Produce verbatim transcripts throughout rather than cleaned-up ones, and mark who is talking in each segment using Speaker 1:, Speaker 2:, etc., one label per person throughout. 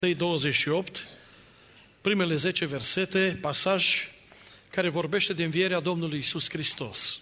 Speaker 1: douăzeci și opt, primele zece versete, pasaj care vorbește de învierea Domnului Iisus Hristos.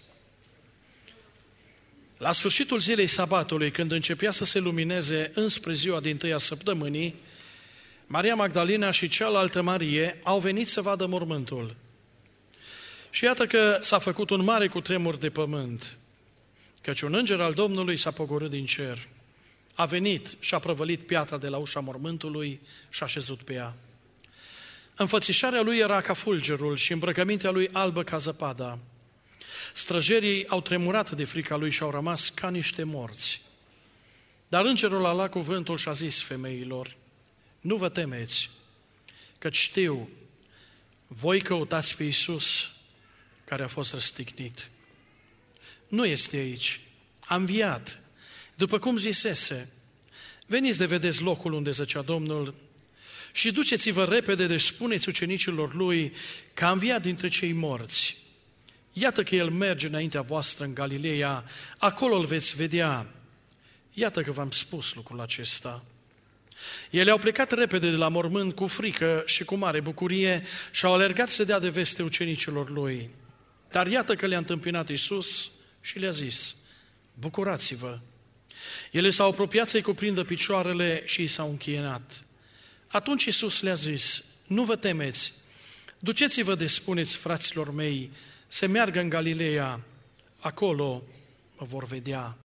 Speaker 1: La sfârșitul zilei sabatului, când începea să se lumineze înspre ziua din tâia săptămânii, Maria Magdalena și cealaltă Marie au venit să vadă mormântul. Și iată că s-a făcut un mare cutremur de pământ, căci un înger al Domnului s-a pogorât din cer. A venit și a prăvălit piatra de la ușa mormântului și a șezut pe ea. Înfățișarea lui era ca fulgerul și îmbrăcămintea lui albă ca zăpada. Străjerii au tremurat de frica lui și au rămas ca niște morți. Dar îngerul a luat cuvântul și a zis femeilor: nu vă temeți, căci știu, voi căutați pe Iisus care a fost răstignit. Nu este aici, a înviat, după cum zisese. Veniți de vedeți locul unde zăcea Domnul și duceți-vă repede de spuneți ucenicilor lui că a înviat dintre cei morți. Iată că el merge înaintea voastră în Galileea, acolo îl veți vedea. Iată că v-am spus lucrul acesta. Ele au plecat repede de la mormânt cu frică și cu mare bucurie și au alergat să dea de veste ucenicilor lui. Dar iată că le-a întâmpinat Iisus și le-a zis: bucurați-vă! Ele s-au apropiat să-i cuprindă picioarele și i s-au închinat. Atunci Iisus le-a zis: nu vă temeți, duceți-vă de spuneți fraților mei să meargă în Galileea, acolo mă vor vedea.